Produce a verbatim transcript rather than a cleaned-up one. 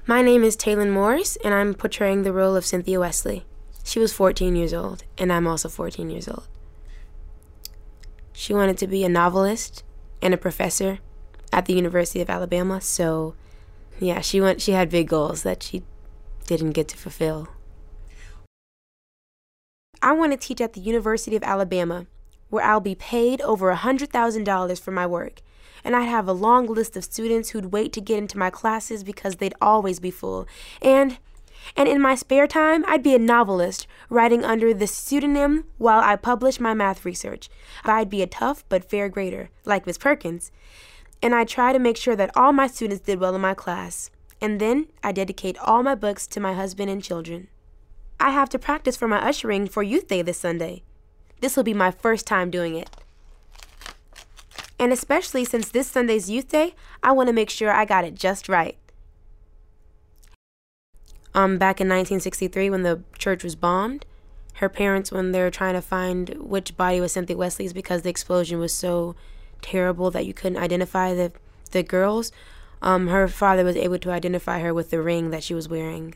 My name is Taylor Morris, and I'm portraying the role of Cynthia Wesley. She was fourteen years old, and I'm also fourteen years old. She wanted to be a novelist and a professor at the University of Alabama, so yeah, she went. She had big goals that she didn't get to fulfill. I want to teach at the University of Alabama, where I'll be paid over one hundred thousand dollars for my work, and I'd have a long list of students who'd wait to get into my classes because they'd always be full. And and in my spare time, I'd be a novelist, writing under the pseudonym while I publish my math research. I'd be a tough but fair grader, like Miss Perkins, and I'd try to make sure that all my students did well in my class. And then I dedicate all my books to my husband and children. I have to practice for my ushering for Youth Day this Sunday. This will be my first time doing it. And especially since this Sunday's Youth Day, I want to make sure I got it just right. Um, back in nineteen sixty-three, when the church was bombed, her parents, when they were trying to find which body was Cynthia Wesley's because the explosion was so terrible that you couldn't identify the, the girls, um, her father was able to identify her with the ring that she was wearing.